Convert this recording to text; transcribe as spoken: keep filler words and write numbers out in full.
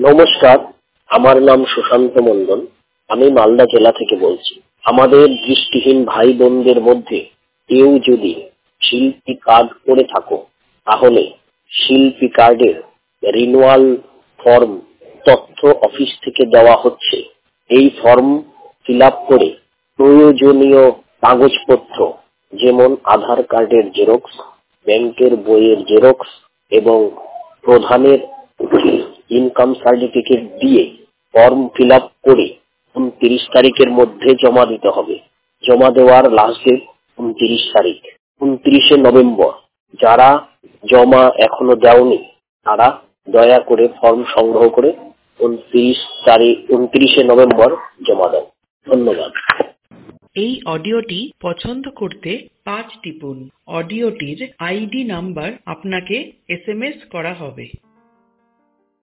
নমস্কার, আমার নাম সুশান্ত মণ্ডল। আমি মালদা জেলা থেকে বলছি। আমাদের দৃষ্টিহীন ভাই বোনদের মধ্যে কেউ যদি শিল্পী কার্ড করে থাকো, তাহলে শিল্পী কার্ডের রিনুয়াল ফর্ম তথ্য অফিস থেকে দেওয়া হচ্ছে। এই ফর্ম ফিল আপ করে প্রয়োজনীয় কাগজপত্র যেমন আধার কার্ডের জেরক্স, ব্যাংকের বইয়ের জেরক্স এবং প্রধানের ইনকাম সার্টিফিকেট দিয়ে ফর্ম ফিল আপ করে উনত্রিশ তারিখের মধ্যে জমা দিতে হবে। জমা দেওয়ার লাস্ট ডেট উনত্রিশ তারিখ উনত্রিশে নভেম্বর। যারা জমা এখনো দেওনি তারা দয়া করে ফর্ম সংগ্রহ করে উনত্রিশ তারিখ উনত্রিশে নভেম্বর জমা দাও। ধন্যবাদ। এই অডিওটি পছন্দ করতে পাঁচ টিপুন। অডিওটির আইডি নাম্বার আপনাকে এস এম এস করা হবে।